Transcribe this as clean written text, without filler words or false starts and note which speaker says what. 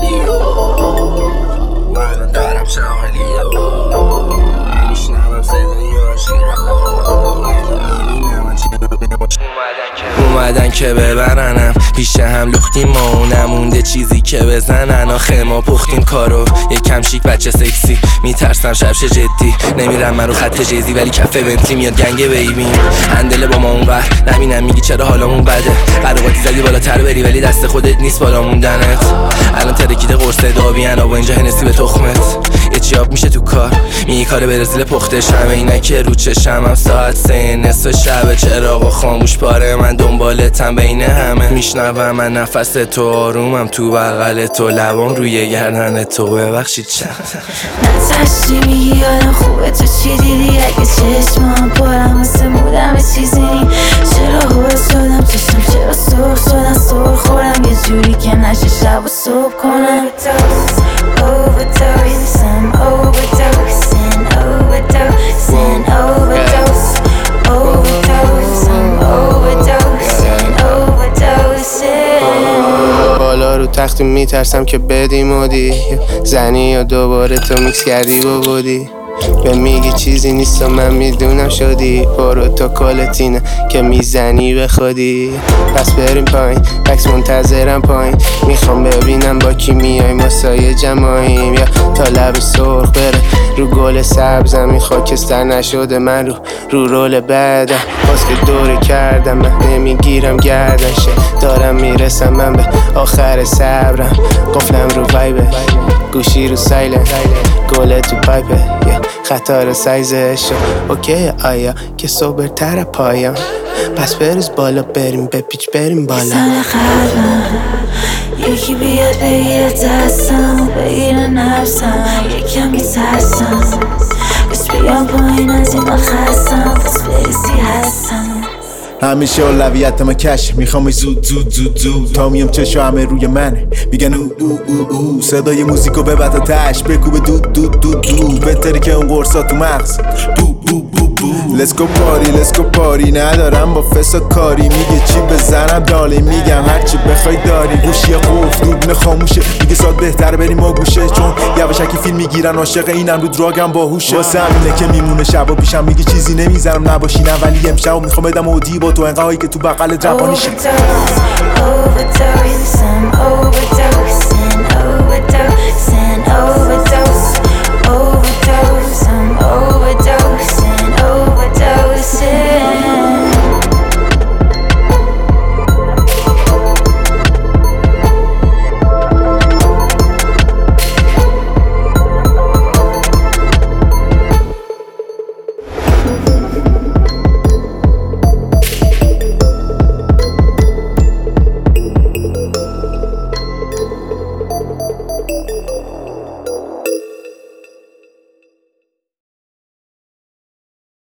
Speaker 1: من دارم شاهدیو میشنوم صدای اومدن که ببرنم پیش هم لختیم ما و نمونده چیزی که بزنن. آخه ما پختیم کارو یکم شیک بچه سکسی. میترسم شبش جدی نمیرم من رو خط جیزی ولی کفه بنتلی میاد گنگه بیبیم. هندله با ما اونور نبینم میگی چرا حالمون بده. قراقاتی زدی بالاتر بری ولی دست خودت نیست بالا موندنت. الان ترکیده قرص داویان و اینجا هنسی به تخمت. یه چیاب میشه تو کار میگی کار برزیل پختش همه اینه که رو چشم هم ساعت 3 نصف شب چراغ خاموش پاره من دنبالتم بین همه. میشنوم من نفس تو آرومم تو بغل تو لبام روی گردن تو ببخشید چند
Speaker 2: نتشتی میگی آدم خوبه تو چی دیدی اگه چشمام پرم واسه مودم چیزی نی. چرا هول شدم چشم چرا سرخ شدن سر خورم یه جوری که نشه شب و صبح کنم. Overdose, I'm overdosing, overdosing, overdose, overdose, I'm overdosing, overdosing.
Speaker 3: بالا رو تخت میترسم که بدی مودی زنی یا دوباره تو میکس کردی و بودی. به میگی چیزی نیست و من میدونم شدی پروتوکولتینه که میزنی به خودی. پس بریم پایین بکس منتظرم پایین میخوام ببینم با کی میای مسایه جمعاییم یا تا لب سرخ بره رو گل سبزم. این خاکستر نشده من رو رول بعدم باز که دوره کردم من نمیگیرم گردنشه دارم میرسم من به آخر صبرم. قفلم رو وایبه گوشی رو سایلنت گله تو پایپه خطار سایزش اوکی آیا که صبرتر پایان. پس بریز بالا بریم بپیچ بریم بالا.
Speaker 2: زن خرم یکی بیاد بگیره دستم و بگیره نفسم یکم میترسم بس بیام پایین از این من خستم پس بریزی هستم.
Speaker 4: همیشه اولویتم کش میخوام زود تا میام چشا همه روی منه میگن او صدای موزیکو به بطاتش بکوبه دود بهتره که اون قرصا تو مغز Let's go party ندارم با فسا کاری. میگه چی بزنم دالی میگم هرچی بخوای داری. گوشی قفل دوربین خاموشه میگه ساعت بهتره بریم و گوشه چون یواشکی فیلم میگیرن عاشق اینم رو دراگم باهوشه. واسه همینه که میمونه شبا پیشم میگه چیزی نمیذارم نباشینم ولی امشب میخوام بدم اودی با تو انقایی که تو بغل روانی شه.
Speaker 2: Overdose, I'm overdosing